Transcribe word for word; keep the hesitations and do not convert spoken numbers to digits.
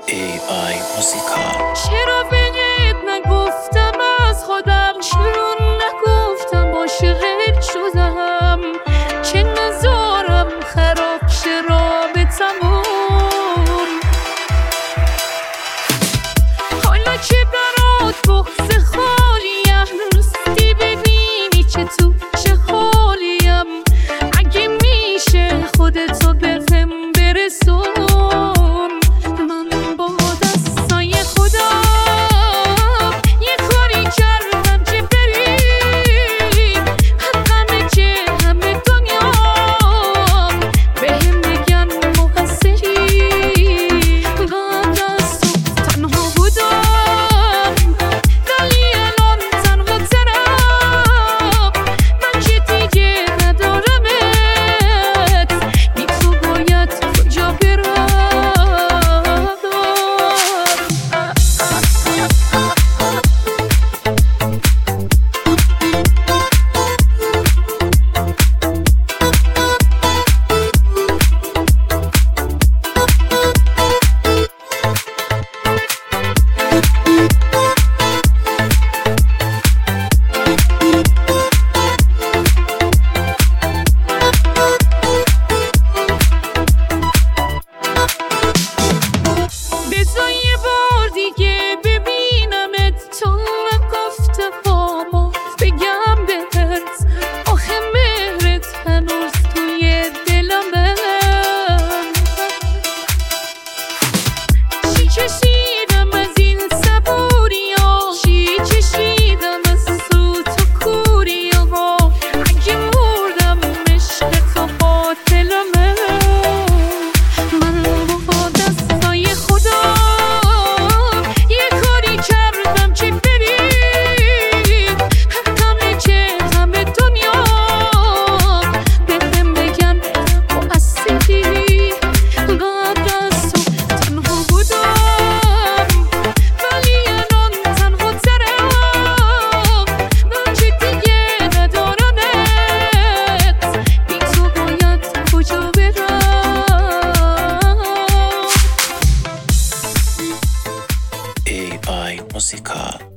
ای آی موزیکا. چرا بهت نگفتم از خودم، چرا نگفتم عاشقت شدم، که نذارم خراب شه رابطمون. حالا که برات بغض خالیم، راستی ببینی که تو چه حالیم. اگه میشه خودتو بهم برسون، چشیدم از این صبوریا، چی چشیدم از سوت و کوریا. اگه مردم عشق تو قاتلمه، من با دستای خودم یه کاری کردم که بری همه که همه دنیا بهم بگن تو اصیلی. ای آی موزیکا.